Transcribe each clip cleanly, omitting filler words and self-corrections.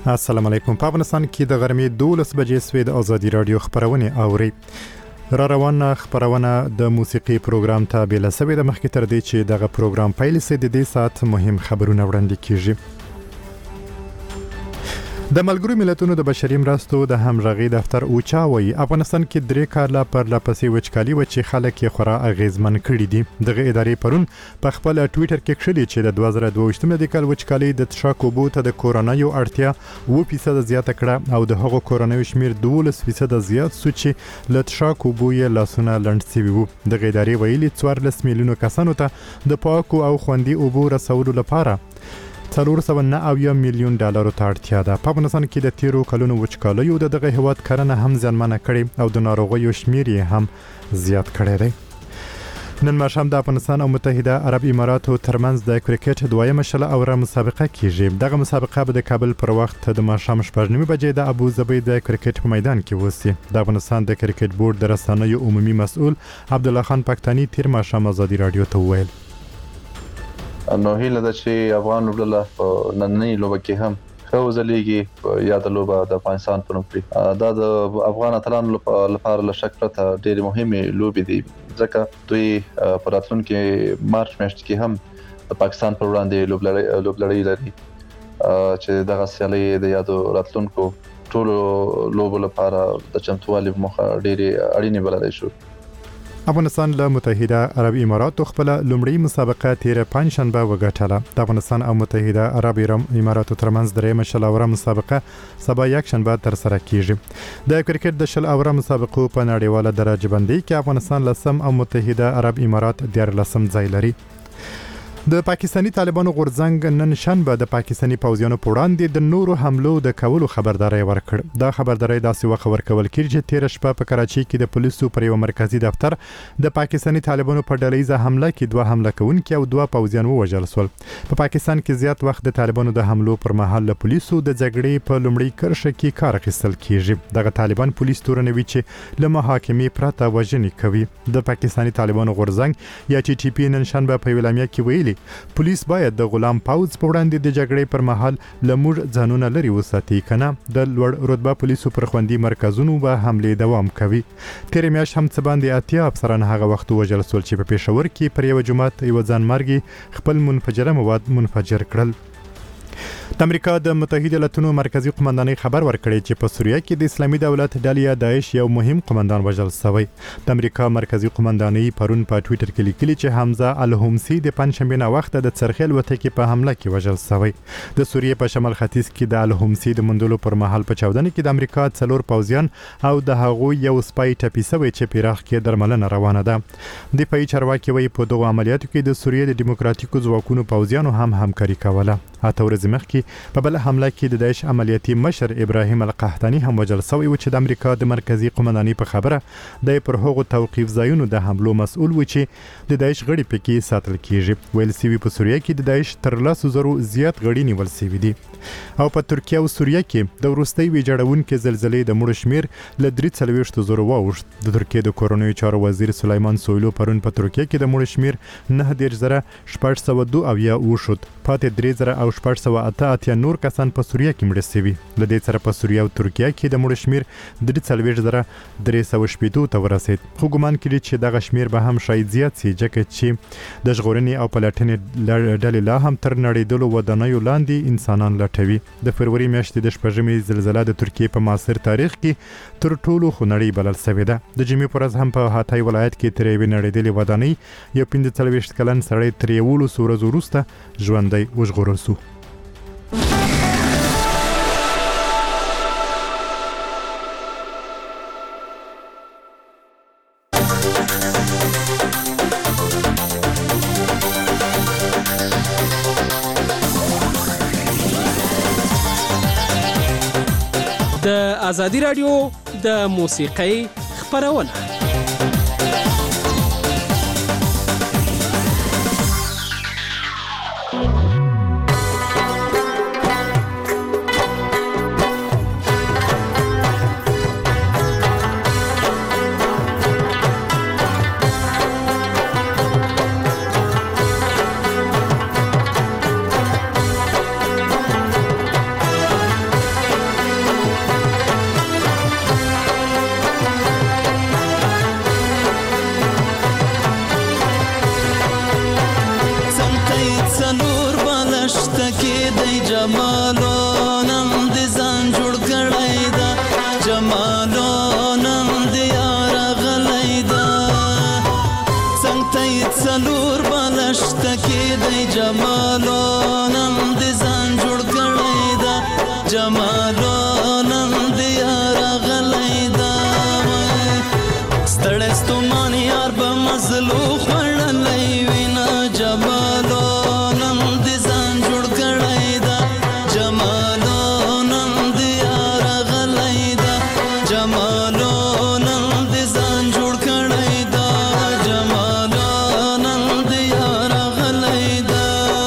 السلام علیکم. په افغانستان کې د غرمې 12 بجې سوي د ازادي رادیو خبرونه اوري. روانه خبرونه د موسیقي پروګرام ته بل سوي د مخکې تر دې چې دغه پروګرام پیل سي د دې سات مهم خبرونه وړاندې کیږي. د ملګرو ملتونو د بشري مرستو د همغږي دفتر اوچا وایي افغانستان کې 3 کاله پر لپسې وچکالي و چې خلک یې خورا اغیزمن کړي دي. دغه ادارې پرون په خپل ټوئیټر کې کړي چې د 2022 د کال وچکالي د تشاک اوبو ته د کورونا یو اړتیا 2% زیاته کړه او د هغو کورونا شمیر 12% زیات سو چې ل تشاک اوبو یې لاسونه لند سی وو. دغه ادارې ویلي 14 میلیونو کسانو ته د پاکو او خوندي اوبو رسولو لپاره $409 میلیون ته اړتیا ده. په افغانستان کې د تیرو کلونو وچکالیو دغه هیواد کرنه هم ځانمنه کړي او د ناروغیو شمیر یې هم زیات کړی دی. نن ماښام د افغانستان او متحده عرب اماراتو ترمنځ د کرکټ دویمه شله اوره مسابقه کیږي. دغه مسابقه به د کابل پر وخت د ماښام 9:30 بجې د ابوظبي د کرکټ په میدان کې وسی. د افغانستان د کرکټ بورډ د رسنیو عمومي مسؤل عبدالله خان پاکستاني تیر ماښام ازادي رادیو ته وویل نو هیله ده چې افغان لوبډله نننۍ لوبه کې هم ښه وځلیږي یا د لوبه د افغانستان په نوم کړي. دا د افغان اتلانو لپاره له شک پرته ډېرې مهمه لوبې دي ځکه دوی په راتلونکي مارچ میاشت کې هم د پاکستان پر وړاندې لوبلړۍ لري چې دغه سیالي د یادو راتلونکو ټولو لوبو لپاره د چمتووالي موخه ډېرې اړینې بللی شو. افغانستان له متحده عرب اماراتو خپل لومړی مسابقه تیر پنځشنبه وګټله. د افغانستان او متحده عرب اماراتو ترمنځ درېیمه شل اوره مسابقه سبا یکشنبه تر سره کیږي. د کرکټ د شل اوره مسابقو په نړیواله درجه بندۍ کې افغانستان لسم او متحده عرب امارات 14 ځای لري. د پاکستانی طالبانو غورځنګ نن شنبه د پاکستانی پوځیانو په وړاندې د نورو حملو د کولو خبرداري ورکړ. دا خبرداري داسې وخت ورکول کیږي چې تیر شپه په کراچۍ کې د پولیسو پر یو مرکزی دفتر د پاکستانی طالبانو په ډلهیزه حمله کې 2 حمله کوونکي او 2 پوځیان ووژل شول. په پاکستان کې زیات وخت د طالبانو د حملو پر مهال له پولیسو د جګړې په لومړی کرښه کې کار اخیستل کیږي. دغه طالبان پولیس تورنوي چې له محاکمې پرته وژنې کوي. د پاکستانی طالبانو غورځنګ یا ټي ټي پی نن شنبه په ویلامیا کې ویلي پولیس باید د غلام پاوځ په وړاندې د جګړې پر مهال لموږ ځانونه لري وساتي کنه د لوړ رتبه پولیسو پر خوندي مرکزونو به حمله دوام کوي. تیر میاشت هم څه باندې 80 افسران هغه وخت وژل شول چې په پېښور کې پر یو جماعت یو ځانمرګي خپل منفجره مواد منفجر کړل. د امریکا د متحده ایالاتونو مرکزی قومندانۍ خبر ورکړی چې په سوریه کې د اسلامي دولت ډلې داعش یو مهم قومندان وژل شوی. د امریکا مرکزی قومندانۍ پرون په ټوئیټر کې لیکلي چې حمزه الهومسی د پنځشنبه نه وخت د څرخیل وته کې په حمله کې وژل شوی. د سوریه په شمال ختیځ کې د الهومسی د مندلو پر مهال په چاودنه کې د امریکا 4 پوځیان او د هغو یو سپای ټپي شوی چې پیراخ کې درملنه روانه ده. د پای چارواکي وایي په دغه عملیاتو کې د سوریه د دیموکراتیکو ځواکونو پوځیانو هم همکاري کوله. اته ورځې مخکې په بل حمله کې د داعش عملیاتي مشر ابراهیم القحطاني هم وژل شوی و چې د امریکا د مرکزی قومندانۍ په خبره د پر هغو توقيف ځایونو د حملو مسؤل و چې د داعش غړي پکې ساتل کیږي. ویل سی وی په سوریه کې د داعش تر 100,000 زیات غړي نیول شوی دي. او په ترکیه او سوریه کې د وروستي ویجاړونکو زلزلې د مړو شمیر ل 43,000 واوښت. د ترکیه د کورونوي چارو وزیر سلیمان سویلو پرون په ترکیه کې د مړو شمیر 9,402 او یا وشود. پاتې 3,408 نور کسان په سوریه کې مړ شوي. د دې سره په سوریه او ترکیه کې د مړو شمیر 43,315 ته ورسید. خو ګومان کړي چې دغه شمیر به هم شاید زیات شي ځکه چې د ژغورنې او پلټنې ډلې لا هم تر نړیدلو ودانیو لاندې انسانان لټوي. د فروری میاشتې د شپږمې زلزلہ د ترکیه په معاصر تاریخ کې تر ټولو خونړۍ بلل شوې ده. د جمعې پر ورځ هم په هاتای ولایت کې تر یوې نړیدلې ودانۍ یو 45 کلن سړی تر 11 ورځو وروسته ژوندی وژغورل شو. د ازادي رادیو د موسیقۍ خبرونه تایید څلور بالښت کې دی جمالو نن دې ځان جوړ کړی دا جمالو نن دې یار غلی دا ستړی ستومان یار به مزلو خوړلی وینا جمالو نن دې ځان جوړ کړی دا جمالو نن دې یار غلی دا جمالو نن دې ځان جوړ کړی دا جمالو نن دې یار غلی دا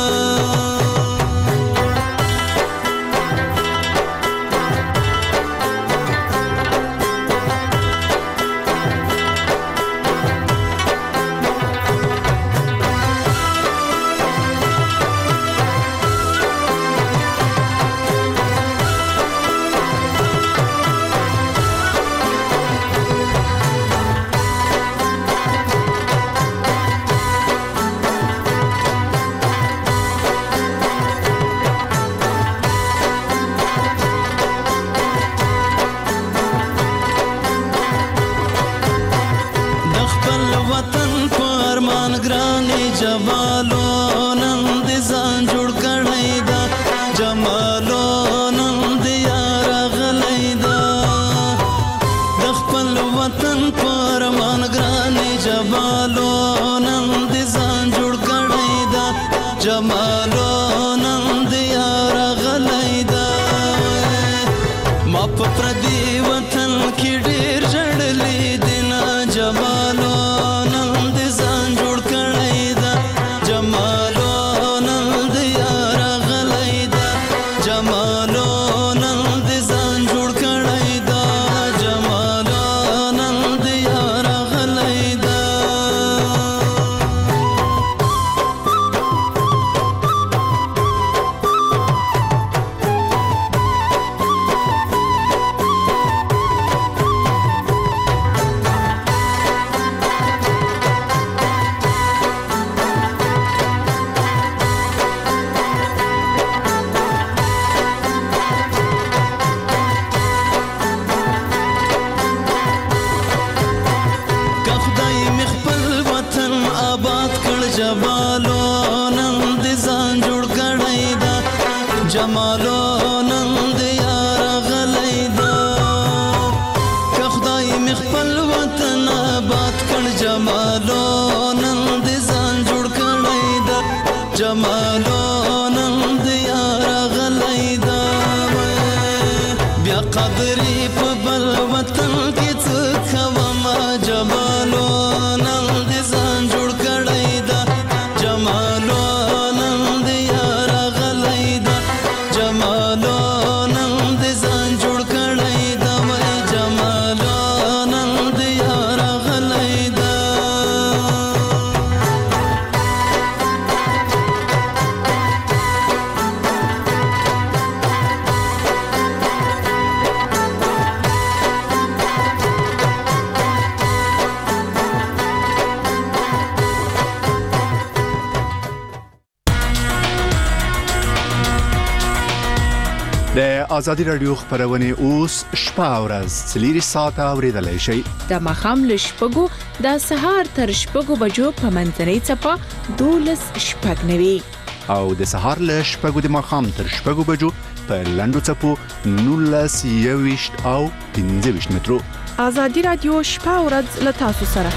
جمالو نن دې ځان جوړ کړی دا جمالو نن دې یار غلی دا د خپل وطن په ارمان ګرانې جمالو نن دې ځان جوړ کړی دا جمالو نن دې یار غلی دا ما په پردي وطن کې ډېر ژړلي دي نه جمالو نن دې ځان جوړ کړی دا جمالو نن دې یار غلی دا جمالو نن دې ځان جوړ کړی دا جمالو نن دې یار غلی دا جمالو نن دې ځان جوړ کړی دا جمالو نن دې یار غلی دا که خدای مې خپل وطن آباد کړ جمالو نن دې ځان جوړ کړی دا جمالو نن دې یار غلی دا بیا قدرې په بل وطن کې څه کوم جمالو نن دې ځان جوړ کړی دا جمالو نن دې یار غلی دا جمالو نن دې ځان جوړ کړی دا جمالو نن دې یار غلی دا د ازادي رادیو خبرونه اوس شپه ورځ 3 ساعته اوریدلای شي د مخام ل شپږو د سهار تر شپږو بجو په منځنۍ چپه 12 شپږ نوي او د سهار ل شپږو د مخام تر شپږو بجو په لندو چپو 19 او 15 مترو ازادي رادیو شپه ورځ ل تاسو سره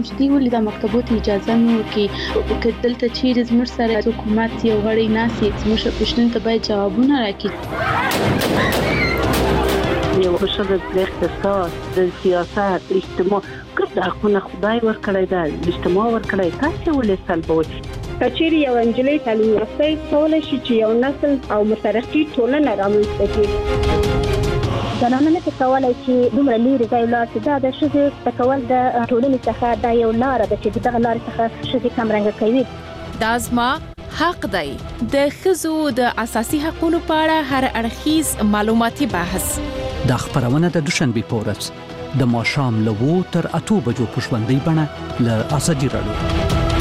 چې دی ولې د مکتبو ته اجازه نه ورکړي که دلته چیرې زموږ سره حکومت یو غړی ناسي زموږ پوښتنې ته باید جوابونه راکړي. یو ښځه د اقتصاد د سیاست اجتماع کوم د حقونه خدای ورکړی دا اجتماع ورکړی تاسو ولې سلبوي؟ کچېرې یو انجلۍ تعلیم یافته کولای شي چې یو نسل او مترقي ټولنه رامنځته کړي. زنانه نه کولای چې دومره لري ځای لاړ شي. دا د ښځې تکول د ټولنې څخه دا یو لار ده چې دغه لار څخه ښځې کمرنګه کوي. دا زما حق دی. د ښځو د اساسي حقوقو په اړه هر اړخیز معلوماتي بحث د خبرونه د دوشنبه په ورځ د ماښام له 2 تر 8 بجو په ژوندۍ بڼه له ازادي راډیو.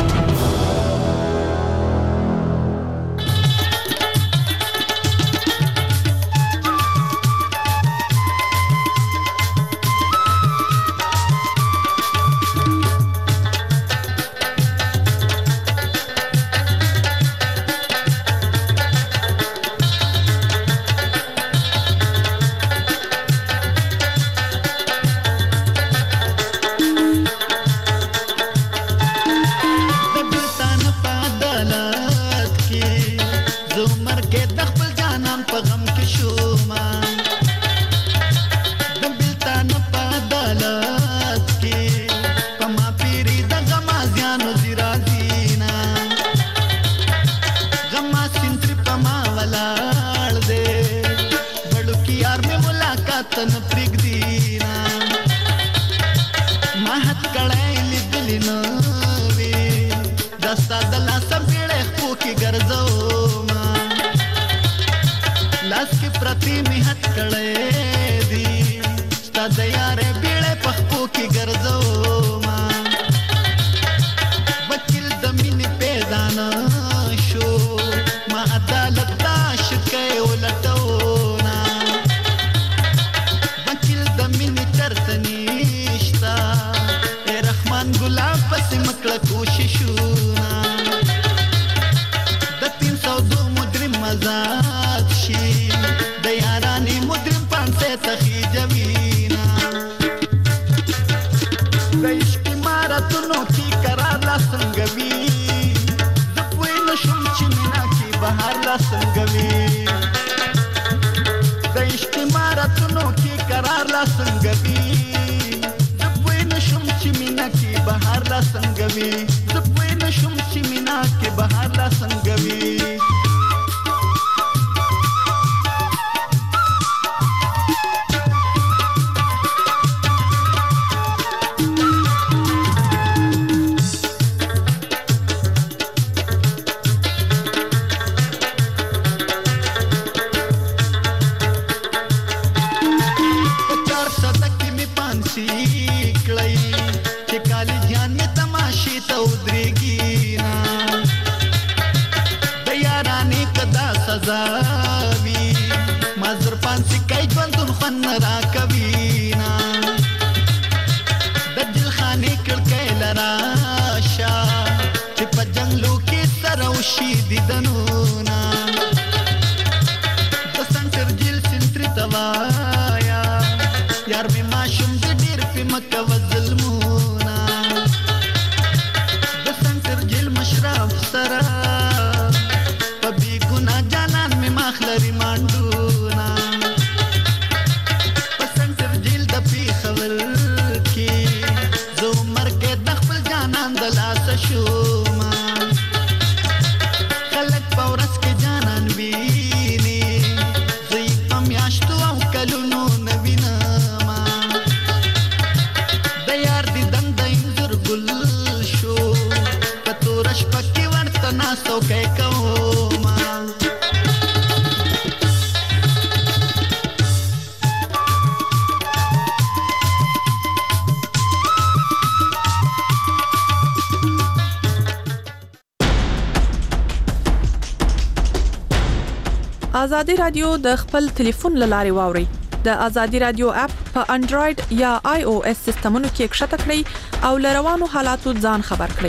ازادي رادیو د خپل ټلیفون لاري واوري. د ازادي رادیو اپ په انډراید یا آی او اس سیستمونو کې ښکته کړئ او لروانو حالاتو ځان خبر کړئ.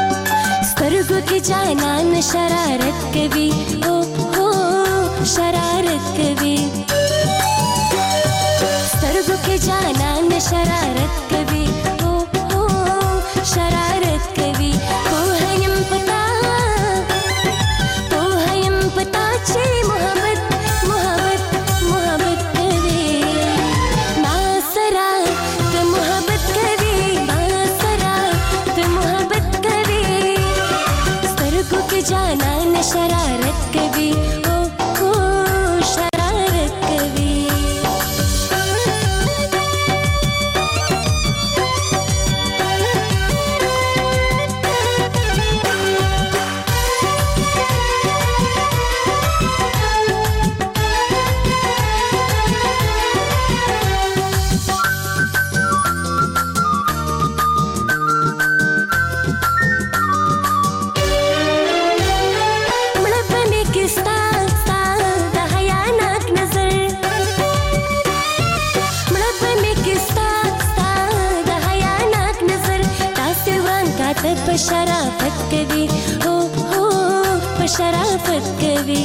سترګو کې جانان شرارت کوي او شرارت شرافت کوي هو هو په شرافت کوي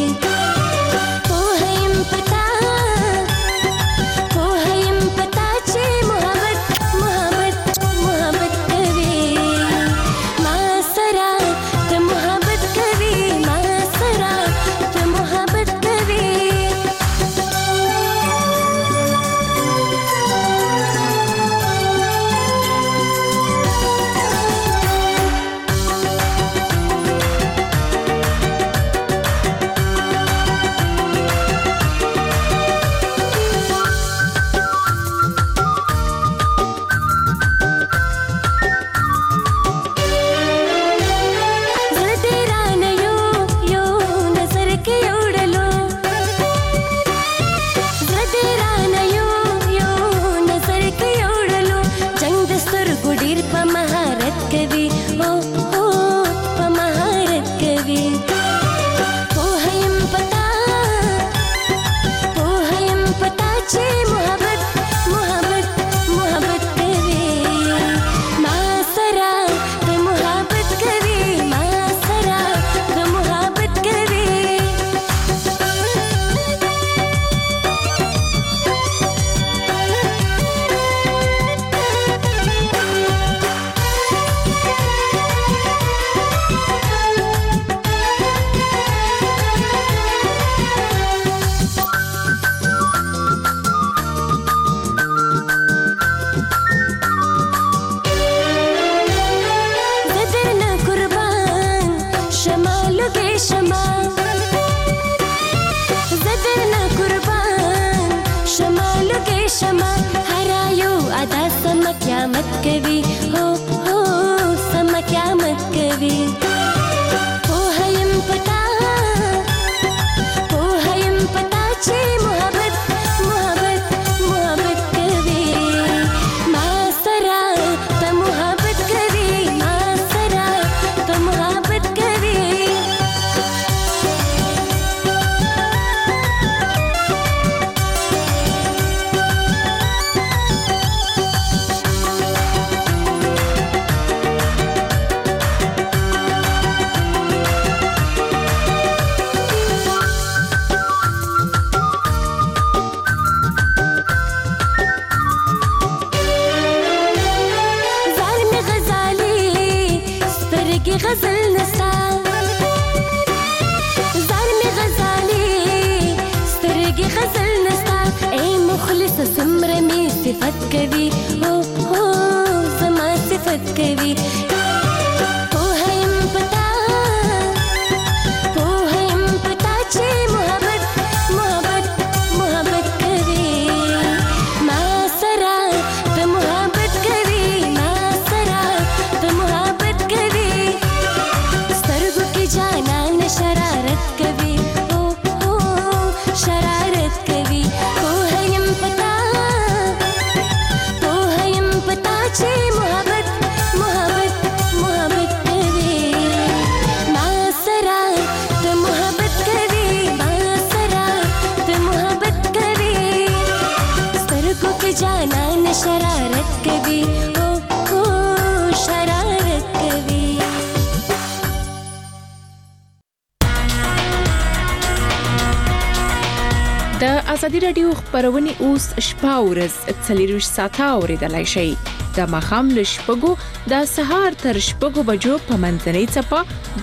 ازادي رادیو خبرونه اوس شپه ورځ 24 ساعته اوریدلای شئ د مخام له شپږو د سهار تر شپږو بجو په منځنۍ چپه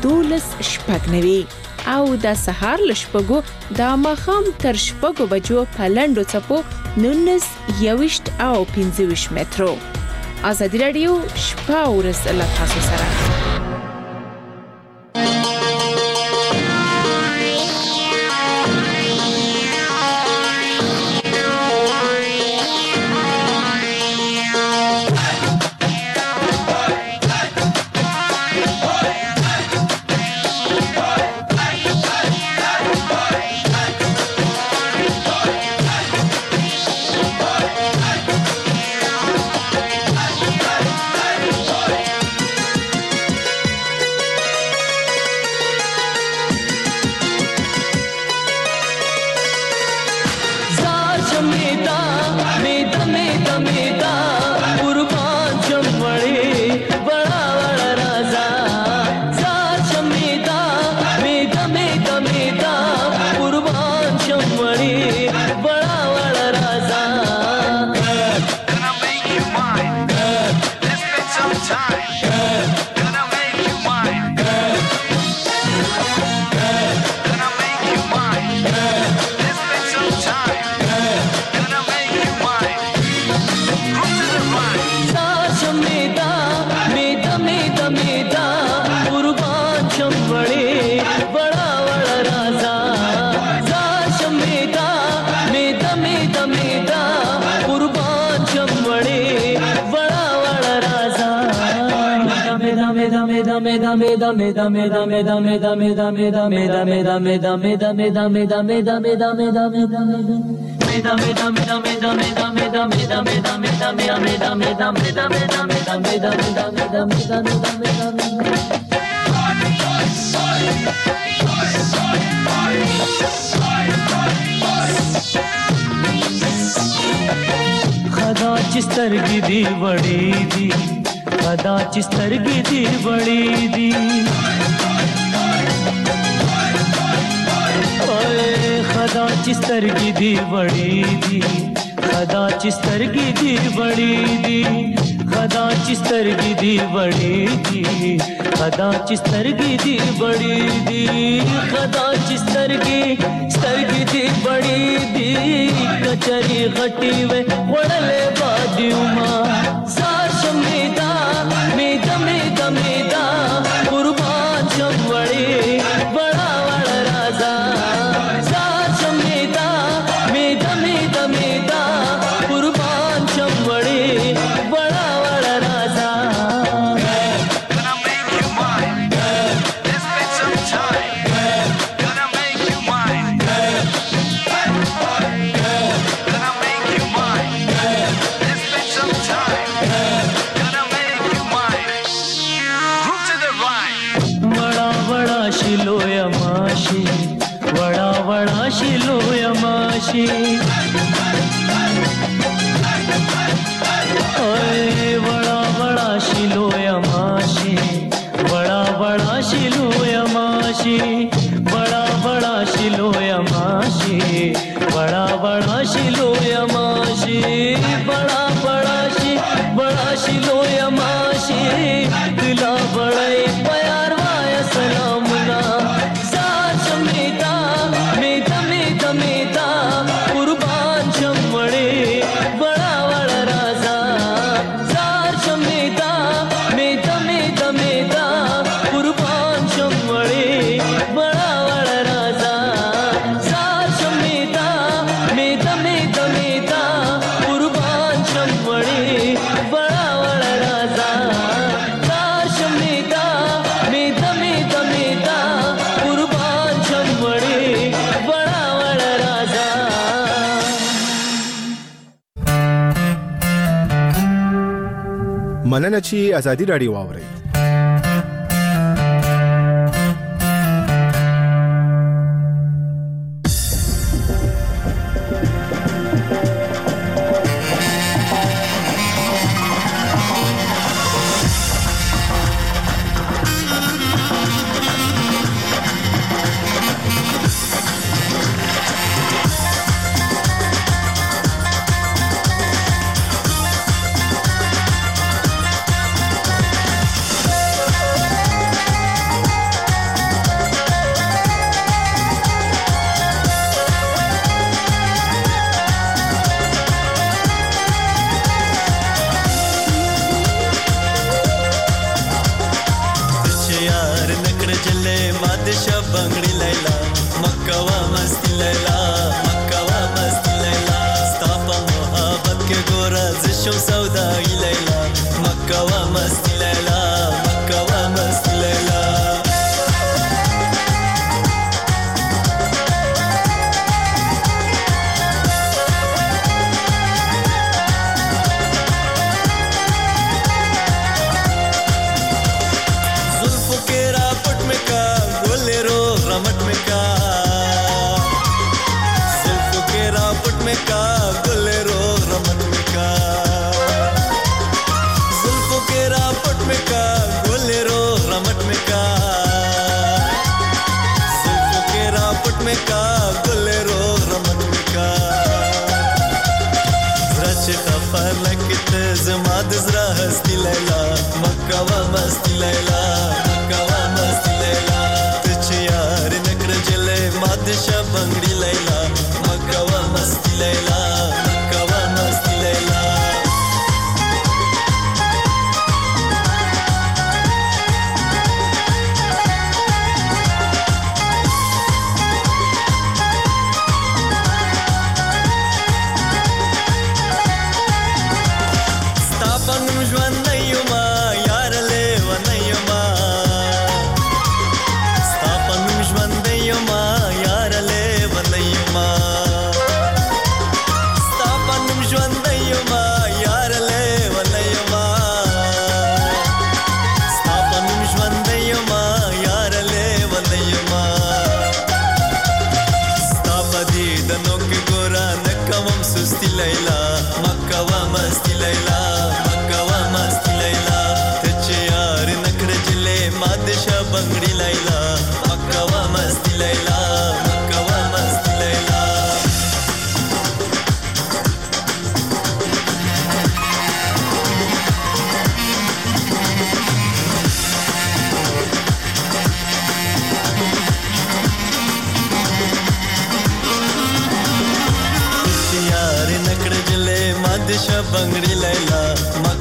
12 شپږنوي او د سهار له شپږو د مخام تر شپږو بجو په لنډو چپو 19 یوشت او 25 مترو. ازادي رادیو شپه ورځ له تاسو سره. خدا چسترګې دی وړې دي خدا چسترګې دی وړې دي خدا چسترګې دی وړې دي خدا چسترګې دی وړې دي خدا چسترګې دی وړې دي خدا چسترګې دی وړې دي خدا چسترګې دی وړې دي کچري غټي وې وړلې بادیوما سار شمیدا میدا میدا میدا قربان شم وړې بڑا وړ رازا سار شمیدا میدا میدا میدا قربان شم وړې بڑا وړ رازا शिलोयमाशी ओए बड़ा बड़ा शिलोयमाशी बड़ा बड़ा शिलोयमाशी बड़ा बड़ा शिलोयमाशी बड़ा बड़ा शिलोयमाशी बड़ा बड़ा शिलोयमाशी दिला बड़े प्यार वाया सलामना सार शमीदा मेदा मेदा मेदा कुर्बान शमड़े बड़ा बड़ा राजा सार शमीदा मेदा मेदा मेदा कुर्बान शमड़े बड़ा बड़ा राजा सार शमीदा मेदा मेदा मेदा कुर्बान शमड़े बड़ा बड़ा राजा सार शमीदा मेदा मेदा मेदा कुर्बान शमड़े बड़ा बड़ा राजा مننه چې ازادي راډیو واوري. बंगड़ी लैला मक्कावा मस्ती लैला मक्कावा मस्ती लैला स्ताफा मोहब्बत के गोरा जिशो सौदाई लैला मक्कावा मस्ती लैला मक्कावा मस्ती लैला زماد زرا هستی لیلا مکوا مستی لیلا مکوا مستی لیلا تچ یار نکر جلے مادشا بنگڑی لیلا مکوا مستی لیلا مکوا مستی لیلا ژوند نیوما یار له و نیوما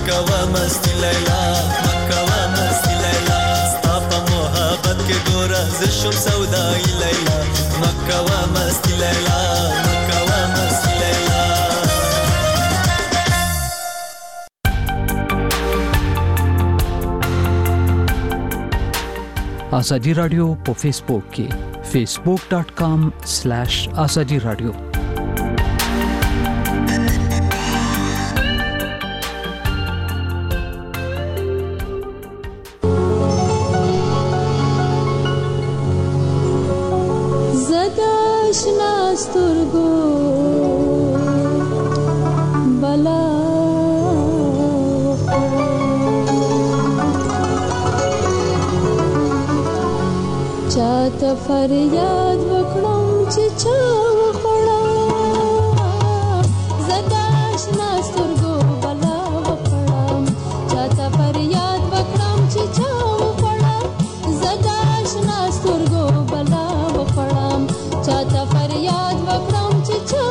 مکوا مستی لیلا مکوا مستی لیلا ستا په محبت کې ګوره زه شم سودای لیلا مکوا مستی لیلا مکوا مستی لیلا آزادی رادیو په فیسبوک کې facebook.com/azadi radio سترګو بلا چاته فریاد وکړم چې چا وخړا زدا آشنا سترګو بلا وکړم چاته فریاد وکړم چې چا وخړا زدا آشنا سترګو بلا وکړم چاته فریاد وکړم چې چا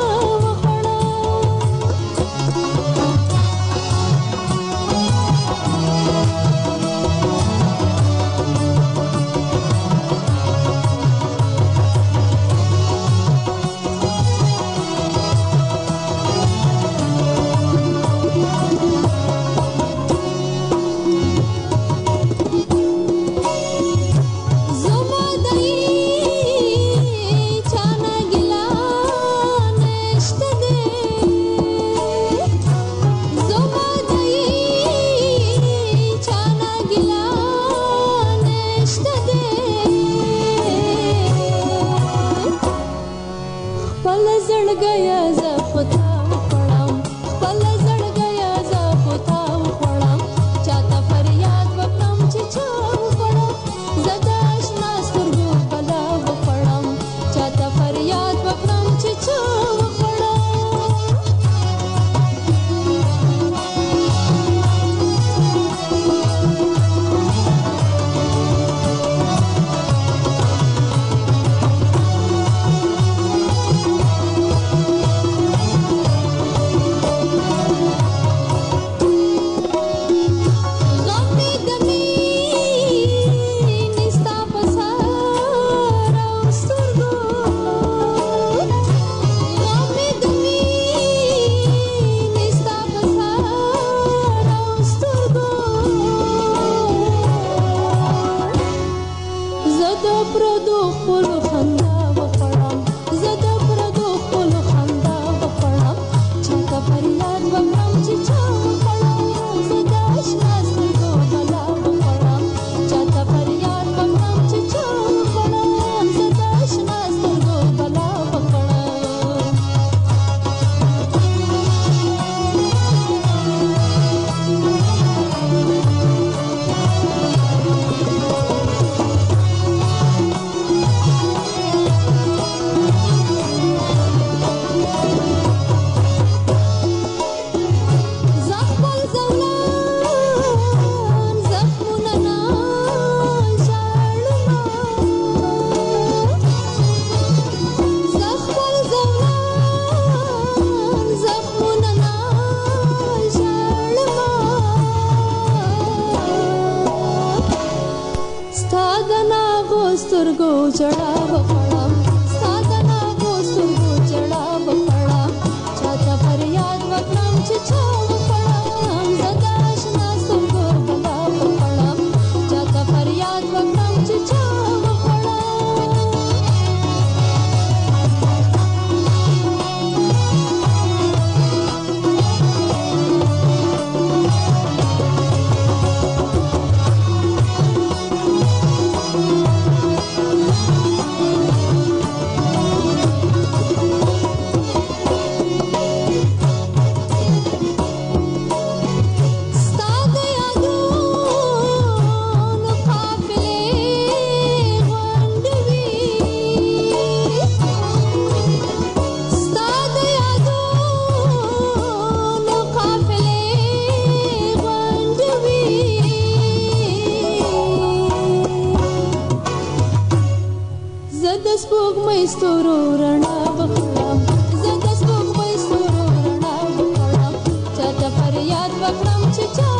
فریاد وکړم چې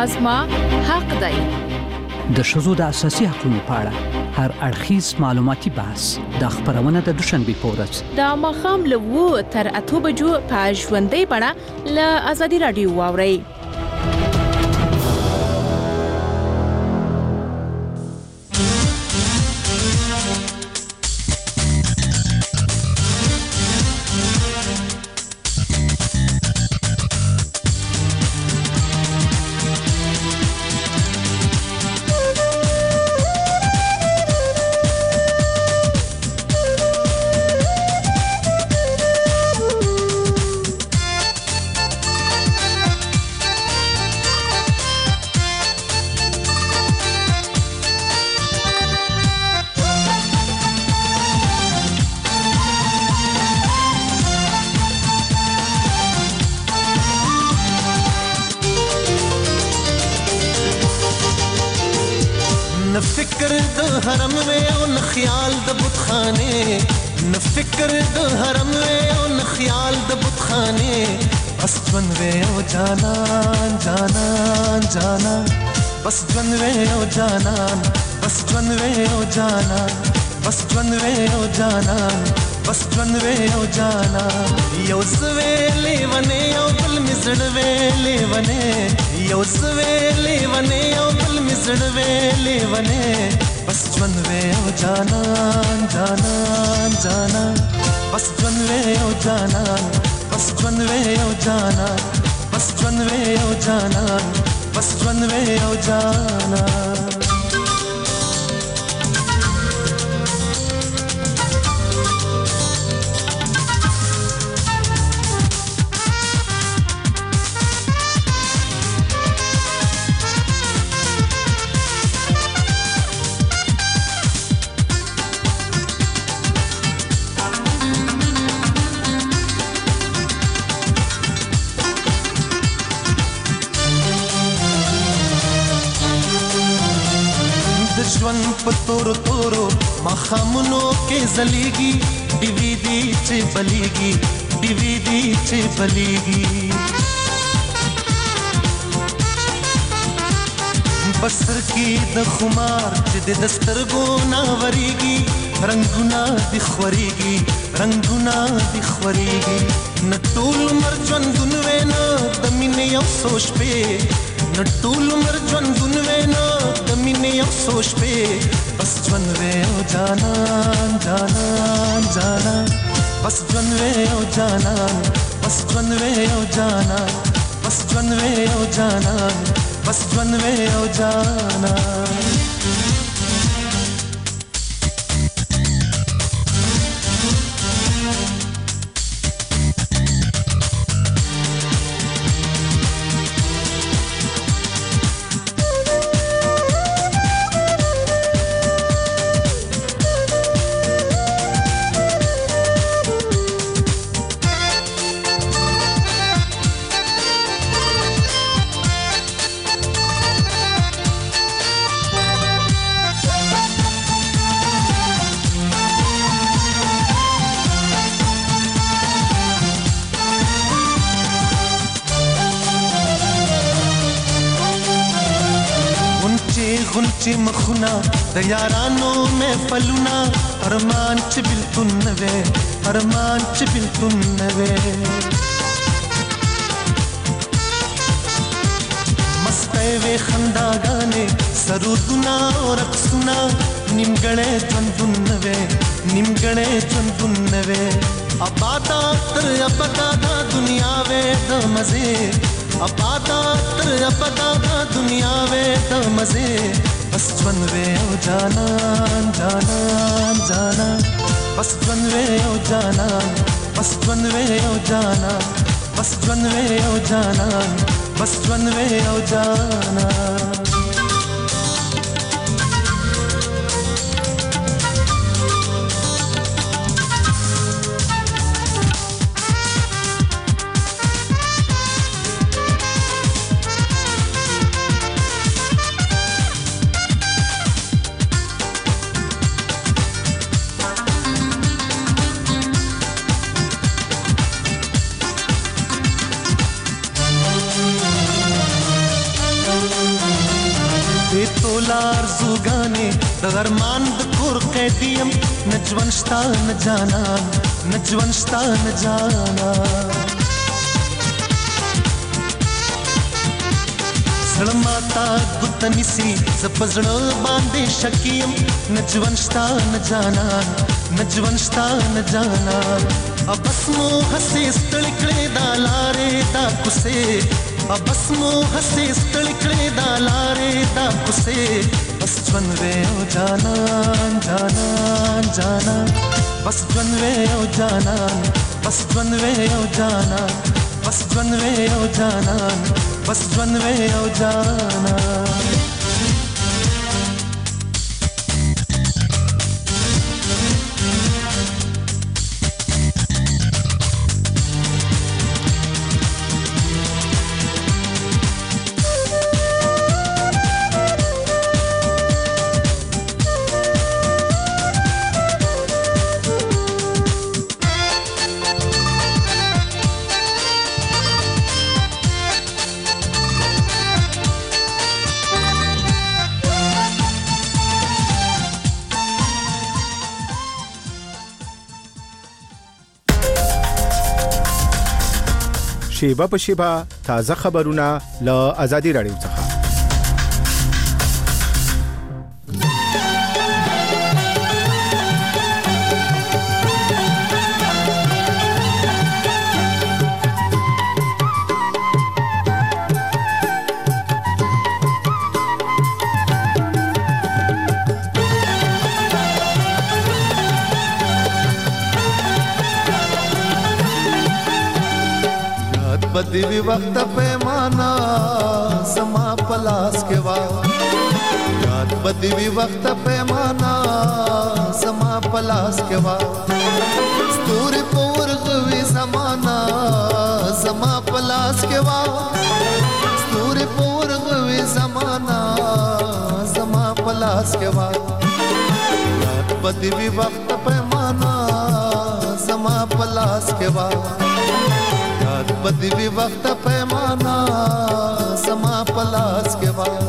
دا زما حق دی. د ښځو د اساسي حقوقو په اړه هر اړخیز معلوماتي بحث د خبرونه د دوشنبه په ورځ د ماښام له 7 تر 8 بجو په ژوندۍ بڼه له آزادي رادیو واورئ. فکر د حرم و او نه خیال د بتخانه، نه فکر د حرم و او نه خیال د بتخانه. بس ژوند و او جانان جانان جانان، بس ژوند و او جانان، بس ژوند و او جانان، بس ژوند و او جانان، بس ژوند و او جانان. یو سویلې ونه یو بل مسړ ویلې ونه، یو سویلې ونه یو بل مسړ ویلې ونه. بس ژوند و او جانان جانان جانان، بس ژوند و او جانان، بس ژوند و او جانان، بس ژوند و او جانان، بس ژوند و او جانان. ژوند په تورو تورو مخامونو کې زلیږي، ډیوی دی چې بلیږي، ډیوی دی چې بلیږي. بسر کې د خمار چې د دسترګو ناوريږي، رنگونه دي خوريږي، رنگونه دي خوريږي. نټول عمر ژوندون وینا د مینې یو سوچ په، نټول عمر ژوندون وینا د مینې یو سوچ په. بس ژوند و او جانان جانان جانان، بس ژوند و او جانان، بس ژوند و او جانان، بس ژوند و او جانان، بس ژوند و او جانان. غنچې مخونه د یارانو محفلونه، ارمان چې بلتون نه وې، ارمان چې بلتون نه وې. مستی وې خنداګانې سرودونه او رقصونه، نیمګړی ژوندون نه وې، نیمګړی ژوندون نه وې. ابادا تر ابدا دا دنیا وې د مزې، ابادا تر ابدا دا دنیا وې د مزې. بس ژوند و او جانان جانان جانان، بس ژوند و او جانان، بس ژوند و او جانان، بس ژوند و او جانان، بس ژوند و او جانان. لار زوګانې د ارمان د کور قیدیم نجوان شتا نه جانان نجوان شتا نه جانان زړه ماتا ګوتنی سي زپزړه باندې شکیم نجوان شتا نه جانان نجوان شتا نه جانان ابس مو هسې ستړي کړې دا لارې دا کوڅې ابس مو هسې ستړي کړې دا لارې دا کوڅې بس ژوند وې او جانان جانان جانان بس ژوند وې او جانان بس ژوند وې او جانان بس ژوند وې او جانان بس ژوند وې او جانان شیبه په شیبه تازه خبرونه له آزادي رادیو څخه بدوی وقت پیمانا زما پلاس کے وا یاد بدوی وقت پیمانا زما پلاس کے وا ستوري پور غوي زمانہ زما پلاس کے وا ستوري پور غوي زمانہ زما پلاس کے وا یاد بدوی وقت پیمانا زما پلاس کے وا بدوی وقت پیمانا زما پلاس کے بعد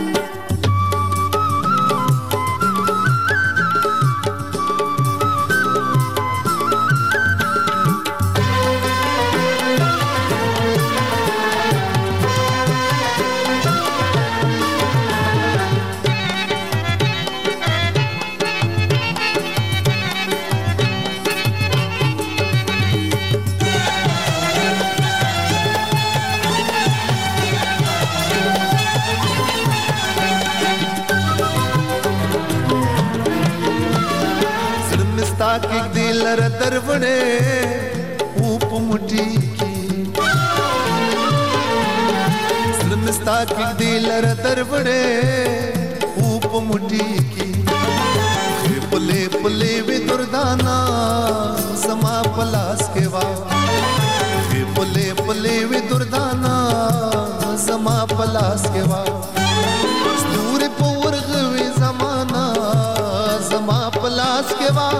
एक दिलर दरवणे ऊप मुठी की श्रमस्ता की दिलर दरवणे ऊप मुठी की पुले पुले विदुर्दाना समा पलास के वा पुले पुले विदुर्दाना समा पलास के वा स्तूर पोर गवे जमाना समा पलास के वा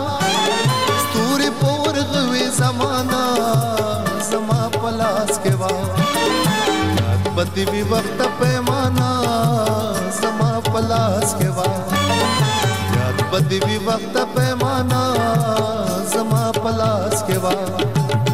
ज़माना ज़मा पलास के बाद बदी भी वक्त पैमाना ज़मा पलास के बाद याद बदी भी वक्त पैमाना ज़मा पलास के बाद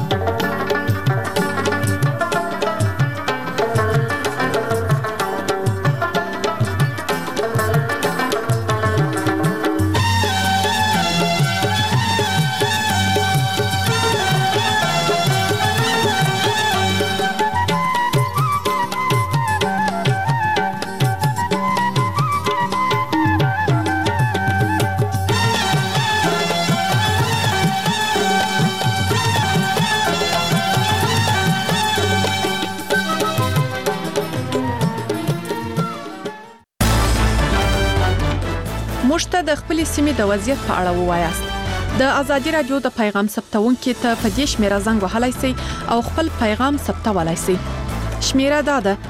موږ د خپل سیمې د وضعیت په اړه ووایاست د ازادي رادیو د پیغام ثبتونکو ته په دې شمیره زنګ وهلای شئ او خپل پیغام ثبتولای شئ شمیره دا ده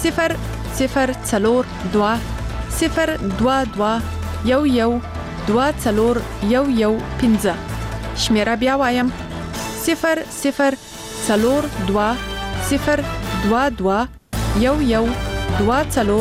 0042 022 11 شمیره بیا وایم 0042 022 11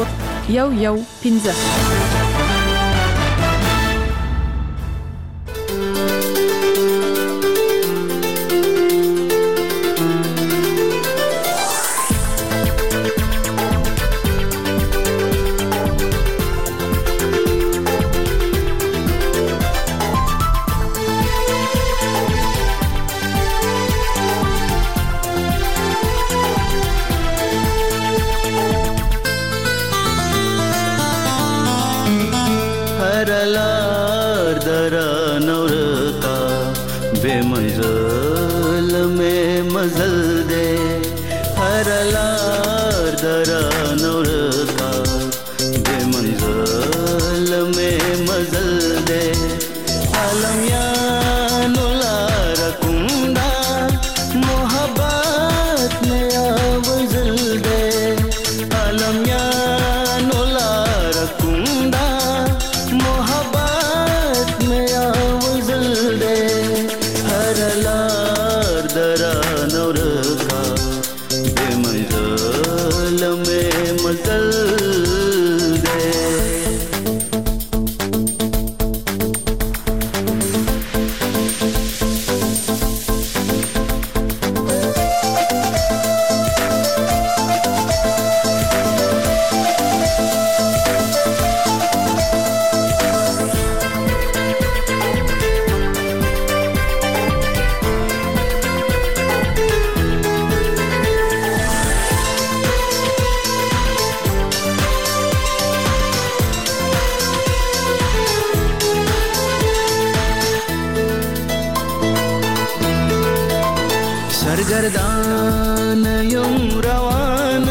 سرګردان یم روان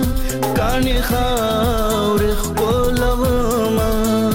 کانی خاور خپلوما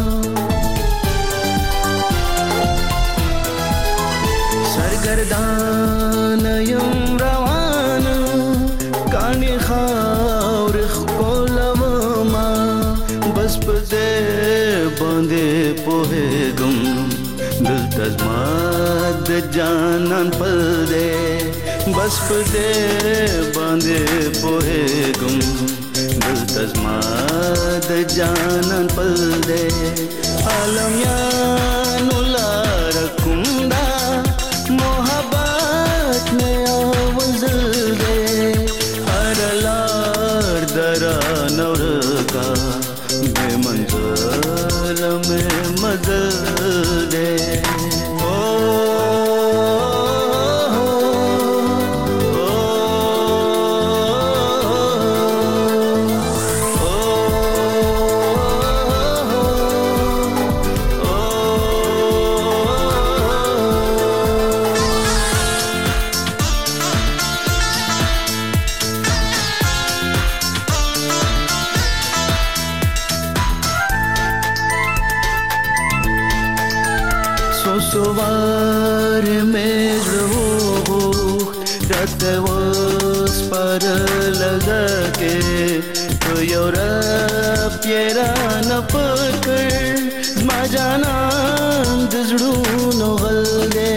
سرګردان یم روان کانی خاور خپلوما بس پدې باندې پوهېږم دلته زما د جانان پل دې بس پدې باندې پوهېږم دلته زما د جانان پل دې عالم یانو لار کومدا محبت مې اوزل دې هر لار دران ورکا بے منزل مې مزل دې سوار میں رو رات وس پر لگا کے تو یورپ پیرا نہ پکڑ ما جانا دزڑو نو غل دے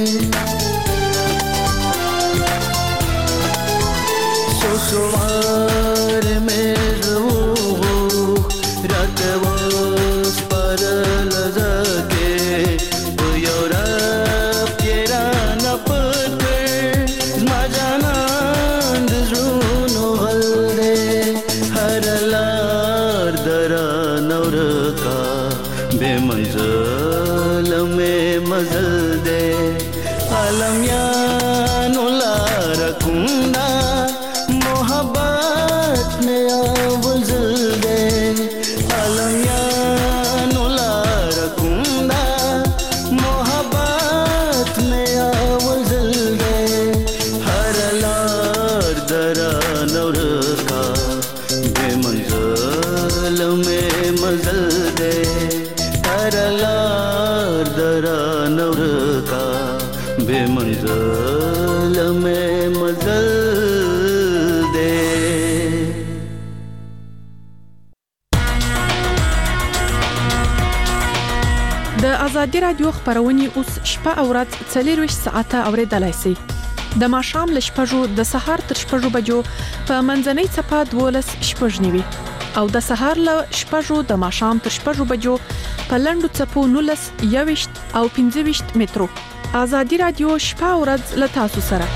سوار میں رو رات وس پر لگا کے بے منزل میں مزل دے عالم یانو لار کندا محبت میں اوزل دے عالم یانو لار کندا محبت میں اوزل دے ہر لار دران ورکا بے منزل میں مزل دے لار دران ورکا بے منزل میں مزل دے د ازادي رادیو خبرونه اوس شپه او ورځ 24 ساعته اوریدلای شئ د ماښام ل 6 د سهار تر 6 بجو په منځنۍ صفه 12 شپږ نیوي او د سهار له 6 د ماښام تر 6 بجو په لنډو چپو 19 21 او 25 مترو. آزادي رادیو شپه او ورځ له تاسو سره.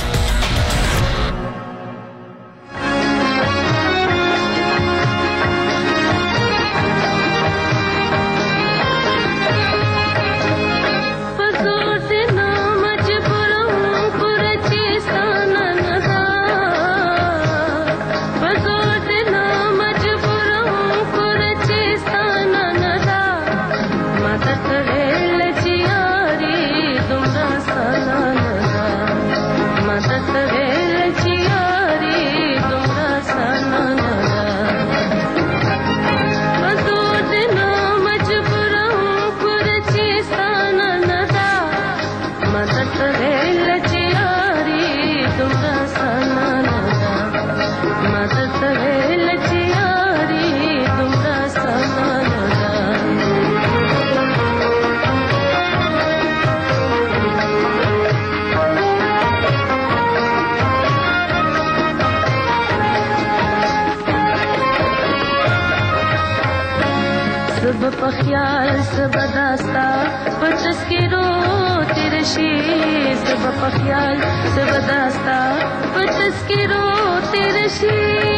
پخیال سبداستا پچس کی رو تیرشی سب پخیال سبداستا پچس کی رو تیرشی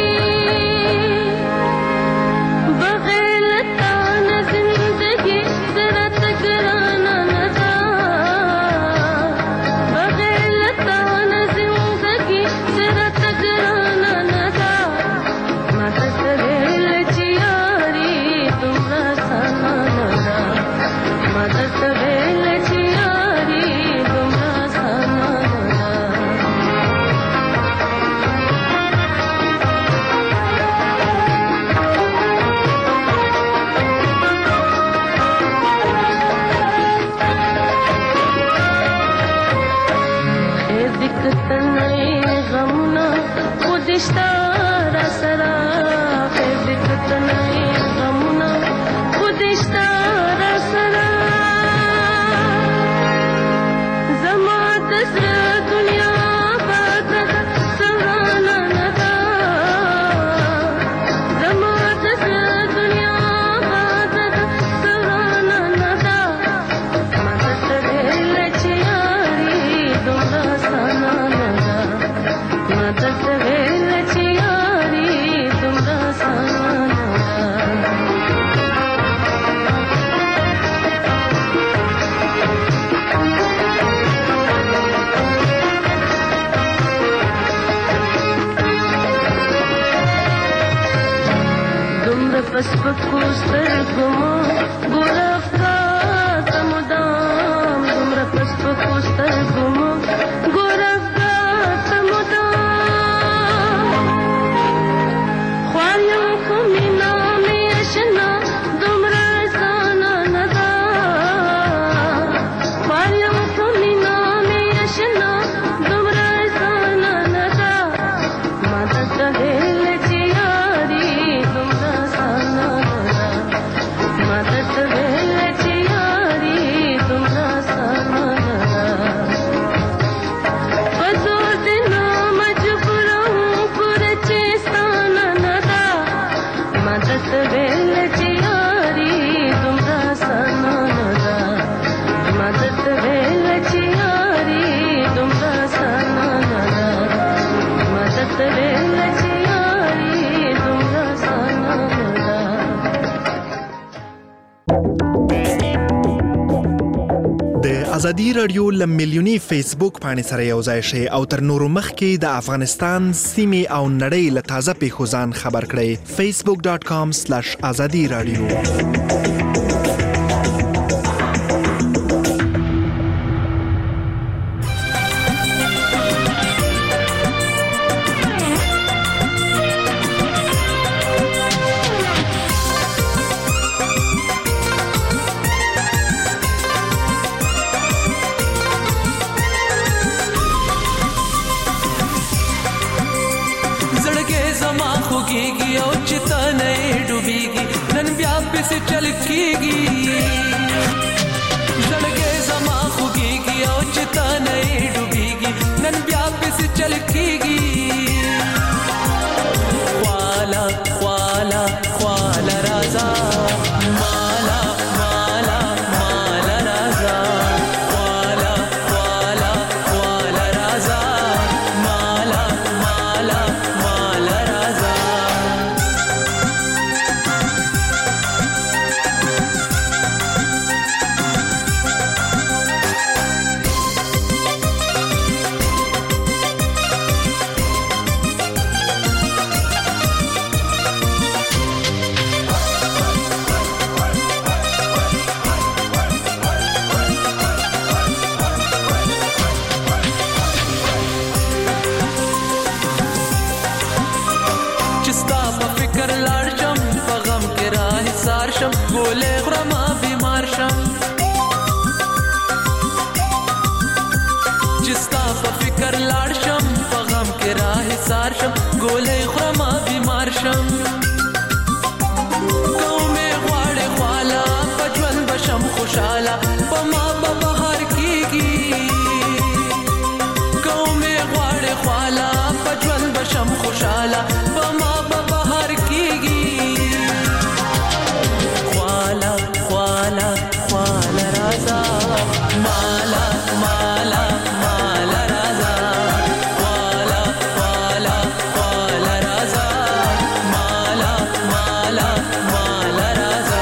بغیر تان زندگی ذرا تکرانا ندا بغیر تان زندگی ذرا تکرانا ندا مدد ریل چیاری تمرا مدد ویل چیاری تمرا سانا خیر دکت نئی غمنا خودشتا را سرا خیر دکت نئی غمنا خودشتا را سرا زما دسر دنیا بادر سرانا ندا زما دسر دنیا بادر سرانا ندا مدد ویل چیاری دمرا سانا ندا مدد ویل چیاری دمرا سانا پس پکوستر گمو گورفتا تمدام دمرا پس پکوستر گمو گورفتا تمدام خواهیم کمی نامی اشنا دمرا سانا ندا خواهیم کمی نامی اشنا دمرا سانا ندا مدد ویل چیاری دمرا سانا مدد ویل چیاری تمرا سانا بزور دینا مجبورم پر چیستانا ندا مدد ویل چیاری تمرا سانا مدد ویل چیاری تمرا سانا مدد ویل چیاری تمرا سانا د ازادي رادیو لمیلیونی فیسبوک باندې سره یو ځای شي او تر نورو مخکې د افغانستان سیمې او نړۍ له تازه پیښو ځان خبر کړئ facebook.com/azadi radio चल कीगी जड़गे जमा खुगीगी और चिता नहीं डूबीगी नन ब्याह से चल कीगी ख्वाला ख्वाला ख्वाला سار شم ګولې خرما بیمار شم کومه غواړې خواله پجوان بشم خوشاله پما بهار کیږي کومه غواړې خواله پجوان بشم خوشاله پما بهار کیږي خواله خواله خواله رازا مالا مالا مالا رازا خواله خواله خواله رازا مالا مالا مالا رازا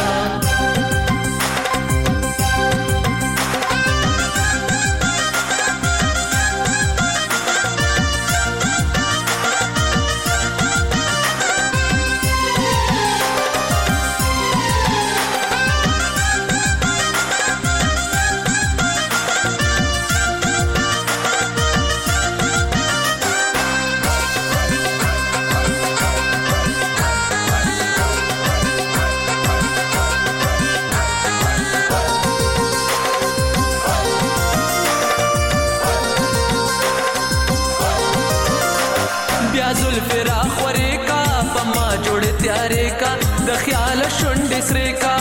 بیا زلف را خورې کا پما جوړ تیارې کا د خیال شونډې سرې کا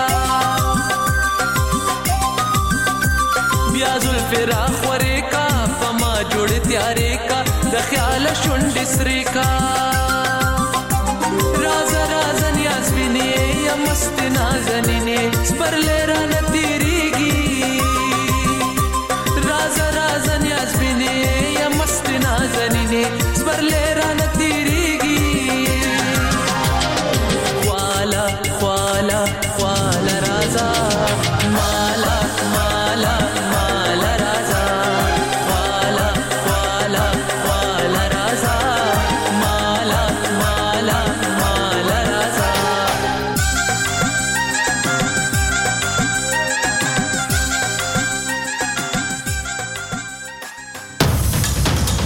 بیا زلف را خورې کا پما جوړ تیارې کا د خیال شونډې سرې کا راز راز نیاز ویني یا مست نازنینې سپرلې را نه تیریږي